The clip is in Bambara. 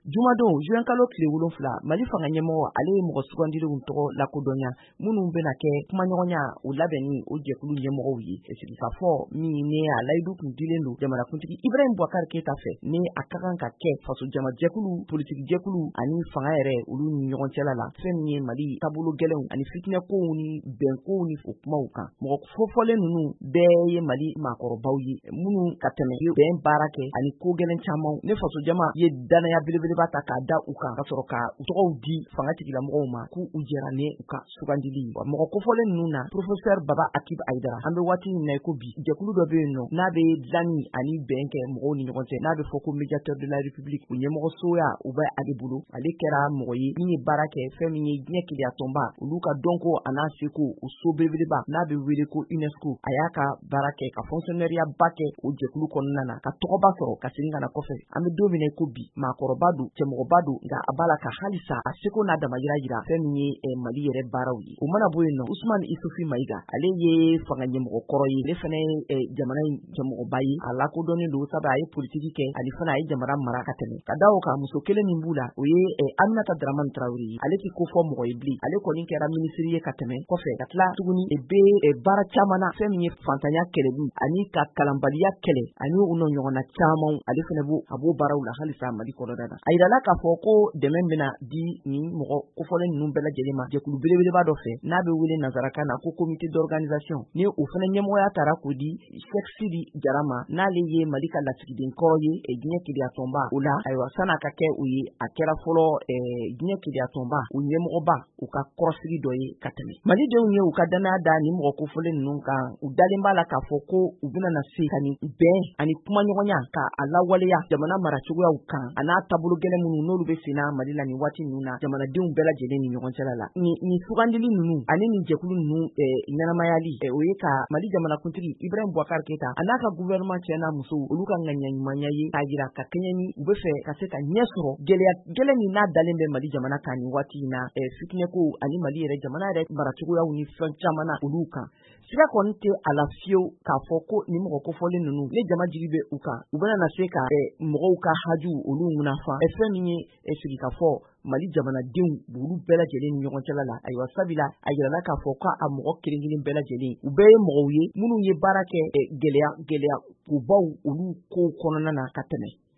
Jumadon juin kalo tile 7 Mali fanga ɲɛmɔgɔ ale ye mɔgɔ sugandilenw tɔgɔ lakodɔnya minnu bɛna kɛ kumaɲɔgɔnya u labɛnni o jɛkulu ɲɛmɔgɔw ye sigi ka fɔ min ne a layidu kun dilen don jamanakuntigi Ibrahim Boubacar Keita fɛ ne a ka kan ka kɛ faso jama jɛkulu politique jɛkulu ani fanga yɛrɛ olu ni ɲɔgɔn cɛla la fɛn min ye Mali taabolo gɛlɛnw ani fitinɛkow ni bɛnkow ni o kumaw kan mɔgɔ fɔfɔlen ninnu bɛɛ ye Mali maakɔrɔbaw ye minnu ka tɛmɛ bɛn baara kɛ ani ko gɛlɛn caman ne faso jama ye danaya belebeleba ta k'a da u kan ka sɔrɔ ka tɔgɔw di fanga tigilamɔgɔw ma k'u jɛra ne u ka sugandili wa mɔgɔ kofɔlen ninnu na professeur Baba Akib Aidara an bɛ waati min na ko bi jɛkulu dɔ bɛ yen nɔ n'a bɛ dilanni ani bɛn kɛ mɔgɔw ni ɲɔgɔn cɛ n'a bɛ fɔ ko médiateur de la république u ɲɛmɔgɔ soya u bɛ ale bolo ale kɛra mɔgɔ ye min ye baara kɛ fɛn min ye diɲɛ keleya tɔnba olu ka dɔnko a n'a seko o so belebeleba n'a bɛ wele ko UNESCO a y'a ka baara kɛ ka fonctionnaire ba kɛ o jɛkulu kɔnɔna na ka tɔgɔba sɔrɔ ka segin ka na kɔfɛ an bɛ don min ko bi maakɔrɔba don cɛmɔgɔba don nka a b'a la ka halisa a seko n'a damayira yira fɛn min ye Mali yɛrɛ baaraw ye o mana bɔ yen nɔ Ousmane Isufi Mayiga ale ye fanga ɲɛmɔgɔ kɔrɔ ye ale fana ye jamana ɲɛmɔgɔba ye a lakodɔnnen don sabu a ye politiki kɛ ani fana a ye jamana mara ka tɛmɛ ka da o kan muso kelen min b'u la o ye Aminata Dramane Traoré ye ale tɛ ko fɔ mɔgɔ ye bilen ale kɔni kɛra ministre ye ka tɛmɛ kɔfɛ ka tila tuguni baara caman na fɛn min ye fantanya kɛlɛli ani ka kalanbaliya kɛlɛ ani u ɲɔgɔnna caman ale fana a b'o baaraw la halisa Mali kɔnɔna na a yirala k'a fɔ ko dɛmɛ bɛna di ni mɔgɔ kofɔlen ninnu bɛɛ lajɛlen ma jɛkulu belebeleba dɔ fɛ n'a bɛ wele nanzarakan na ko comité d'organisation ni o fana ɲɛmɔgɔya taara k'o di Cheikh Sidi Jara ma n'ale ye Mali ka lasigiden kɔrɔ ye diɲɛ keleya tɔnba o la ayiwa san'a ka kɛ o ye a kɛra fɔlɔ diɲɛ keleya tɔnba o ɲɛmɔgɔba u ka kɔrɔsigi dɔ ye ka tɛmɛ Malidenw ye u ka danaya da ni mɔgɔ kofɔlen ninnu kan u dalen b'a la k'a fɔ ko u bɛna na se ka ni bɛn ani kumaɲɔgɔnya ka a lawaleya jamana maracogoyaw kan a n'a taabolo gɛlɛn minnu n'olu bɛ senna Mali la ni waati ninnu na jamanadenw bɛɛ lajɛlen ni ɲɔgɔn cɛla la ni sugandili ninnu ani ni jɛkulu ninnu ɲɛnamayali o ye ka Mali jamanakuntigi Ibrahim Boubacar Keita a n'a ka gouvernement cɛ n'a muso olu ka ŋaniya ɲumanya ye k'a jira ka kɛɲɛ ni u bɛ fɛ ka se ka ɲɛ sɔrɔ gɛlɛn min n'a dalen bɛ Mali jamana kan ni waati in na fitinɛko ani Mali yɛrɛ jamana yɛrɛ maracogoyaw ni fɛn caman na olu kan siga kɔni tɛ a la fiyewu k'a fɔ ko ni mɔgɔ kofɔlen ninnu ne jama jigi bɛ u kan u bɛna na se ka mɔgɔw ka haju olu munafa fɛn min ye sigi ka fɔ Mali jamanadenw olu bɛɛ lajɛlen ni ɲɔgɔn cɛla la ayiwa sabila a yirala k'a fɔ ko a mɔgɔ kelen bɛɛ lajɛlen u bɛɛ ye mɔgɔw ye minnu ye baara kɛ gɛlɛya kubaw olu ko kɔnɔna na ka tɛmɛ